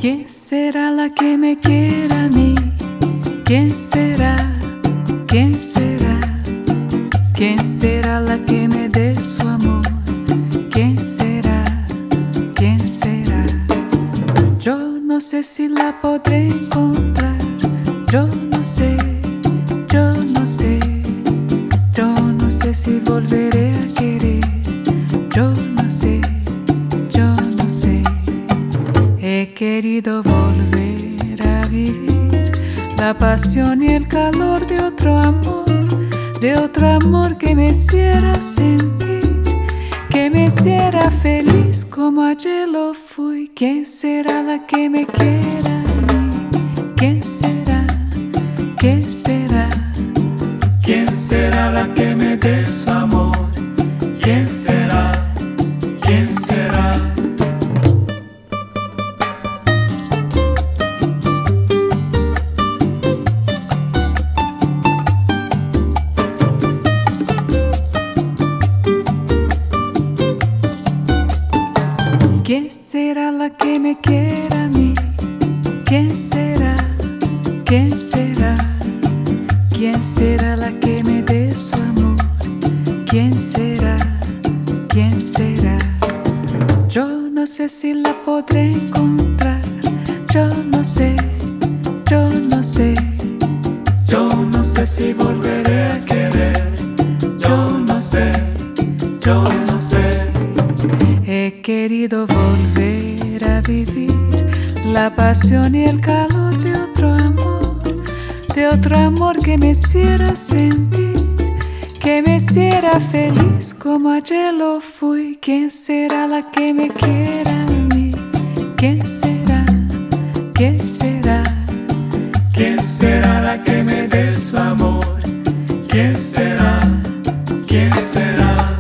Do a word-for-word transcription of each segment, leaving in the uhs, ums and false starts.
¿Quién será la que me quiera a mí? ¿Quién será? ¿Quién será? ¿Quién será la que me dé su amor? ¿Quién será? ¿Quién será? Yo no sé si la podré encontrar. Yo no sé, yo no sé. Yo no sé si volveré a querer. Yo no sé, yo no sé. He querido volver a vivir la pasión y el calor de otro amor, de otro amor que me hiciera sentir, que me hiciera feliz como ayer lo fui. ¿Quién será la que me quiera a mí? ¿Quién será? ¿Quién será? ¿Quién será la que me dé su amor? ¿Quién será? ¿Quién será? ¿Quién será la que me quiera a mí? ¿Quién será? ¿Quién será? ¿Quién será la que me dé su amor? ¿Quién será? ¿Quién será? Yo no sé si la podré encontrar. Yo no sé, yo no sé. Yo no sé si volveré a querer. Yo no sé, yo no sé. He querido volver a vivir la pasión y el calor de otro amor, de otro amor que me hiciera sentir, que me hiciera feliz como ayer lo fui. ¿Quién será la que me quiera a mí? ¿Quién será? ¿Quién será? ¿Quién será la que me dé su amor? ¿Quién será? ¿Quién será?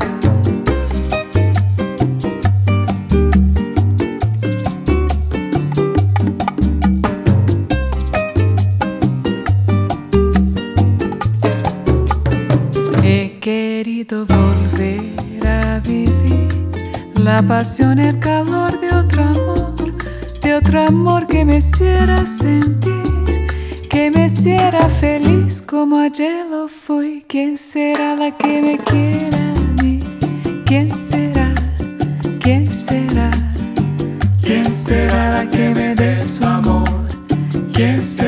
He querido volver a vivir la pasión, el calor de otro amor, de otro amor que me hiciera sentir, que me hiciera feliz como ayer lo fui. ¿Quién será la que me quiera a mí? ¿Quién será? ¿Quién será? ¿Quién será la que me dé su amor? ¿Quién será?